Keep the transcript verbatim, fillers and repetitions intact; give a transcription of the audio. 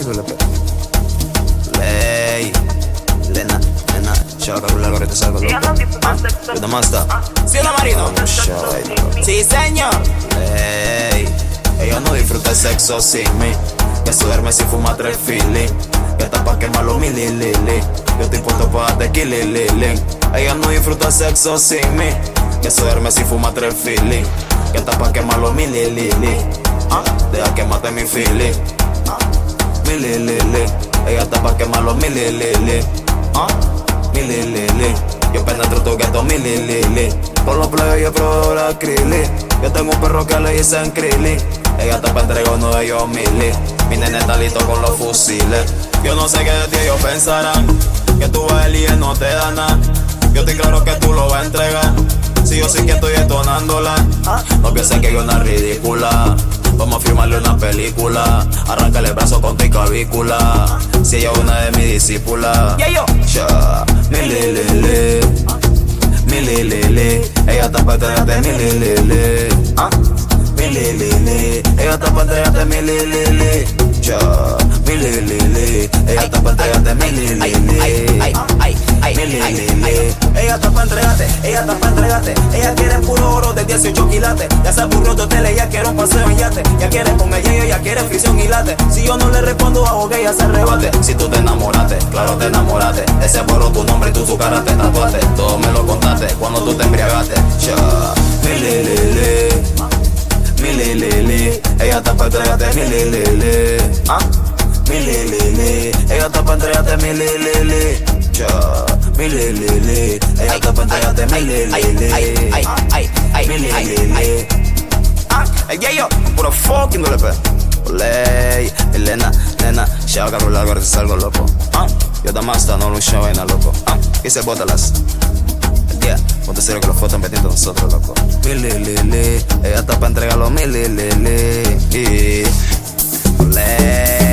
fucking le pe. Ley, Lena, Lena, chao, calcular lo que te salgo, loco. Ah, yo te masta. ¿Sí o no, Marino? Sí, señor. Ley, ella no disfruta el sexo sin mí. Que se duerme si fuma tres feeling. Que está pa' quemarlo mi li, li, li. Yo estoy puesto pa' darte kill, li, li. Ella no disfruta el sexo sin mí. Que se duerme si fuma tres feeling. Que está pa' quemarlo mi li, li, li. Ah, deja que mate mi feeling. Mi li, li, li. Ella está pa' quemarlo mi li, li, li. Ah, mi li, li, li. Yo penetro tu gueto mi li, li, li. Por los plebes yo pruebo la acrylic. Yo tengo un perro que le dicen Krili. Ella está pa' entregar uno de ellos mili. Mi nene está listo con los fusiles. Yo no sé qué de ti ellos pensarán. Que tú vas a él y él no te da nada. Yo estoy claro que tú lo vas a entregar. Si yo sí que estoy detonándola. No piensen que yo una ridícula. Vamos a firmarle una película. Arráncale el brazo con tu clavícula. Si ella es una de mis discípulas. Yeah, yo. Cha, mi li li li. Mi li li li. Ella está pa' entregarte mi li li li. Ah, mi li li li. Ella está pa' entregarte mi li li li. Cha, mi li li li. Ella está pa' entregarte mi li li li. Mi li li li. Ella está pa' entregarte, ella está pa' entregarte. Ella quiere puro oro de dieciocho quilates. Ya se aburrió de hotel, ella quiere un paseo en yate. Ya quiere con ella, ella quiere fricción y late. Si yo no le respondo, hago que ella se rebate. Si tú te enamoraste, claro te enamoraste. Ese borró tu nombre y tú su cara te tatuaste. Todo me lo contaste cuando tú te embriagaste. Cha, mi li li li. Mi li li li. Ella está pa' entregarte mi li li li. Ah, mi li li li. Ella está pa' entregarte mi li li li. Cha, mi li li li. Ella está pa' entregarte mi li li li. Mi li li li. Ah, el yo, puro fucking le pe. Ley, Elena, nena, chao, calcular lo que te salgo, loco. Ah, yo te masta, no lo show vaina, loco. Ah, y se bótalas. Yeah, ponte serio que los fotos metiendo nosotros, loco. Mi li li li. Ella está pa' entregarlo mi li li li. Ley.